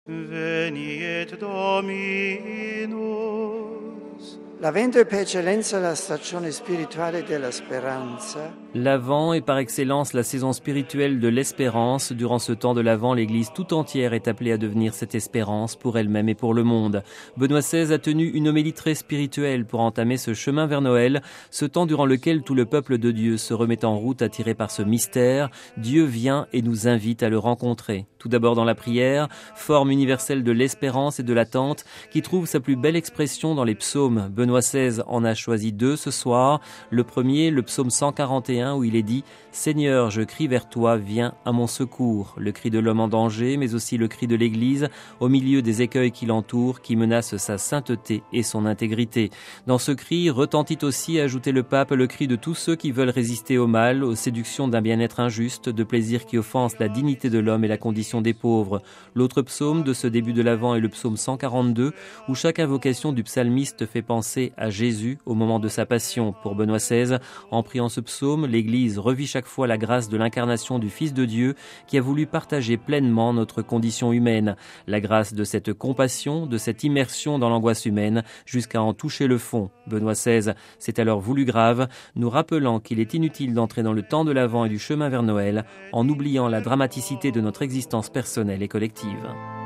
Veniet Dominus. L'Avvento è per eccellenza la stagione spirituale della speranza. L'Avent est par excellence la saison spirituelle de l'espérance. Durant ce temps de l'Avent, l'Église tout entière est appelée à devenir cette espérance pour elle-même et pour le monde. Benoît XVI a tenu une homélie très spirituelle pour entamer ce chemin vers Noël, ce temps durant lequel tout le peuple de Dieu se remet en route attiré par ce mystère. Dieu vient et nous invite à le rencontrer. Tout d'abord dans la prière, forme universelle de l'espérance et de l'attente qui trouve sa plus belle expression dans les psaumes. Benoît XVI en a choisi 2 ce soir. Le premier, le psaume 141, où il est dit « Seigneur, je crie vers toi, viens à mon secours ». Le cri de l'homme en danger, mais aussi le cri de l'Église, au milieu des écueils qui l'entourent, qui menacent sa sainteté et son intégrité. Dans ce cri retentit aussi, ajoutait le pape, le cri de tous ceux qui veulent résister au mal, aux séductions d'un bien-être injuste, de plaisirs qui offensent la dignité de l'homme et la condition des pauvres. L'autre psaume de ce début de l'Avent est le psaume 142, où chaque invocation du psalmiste fait penser à Jésus au moment de sa passion. Pour Benoît XVI, en priant ce psaume, l'Église revit chaque fois la grâce de l'incarnation du Fils de Dieu qui a voulu partager pleinement notre condition humaine. La grâce de cette compassion, de cette immersion dans l'angoisse humaine, jusqu'à en toucher le fond. Benoît XVI s'est alors voulu grave, nous rappelant qu'il est inutile d'entrer dans le temps de l'Avent et du chemin vers Noël en oubliant la dramaticité de notre existence personnelle et collective.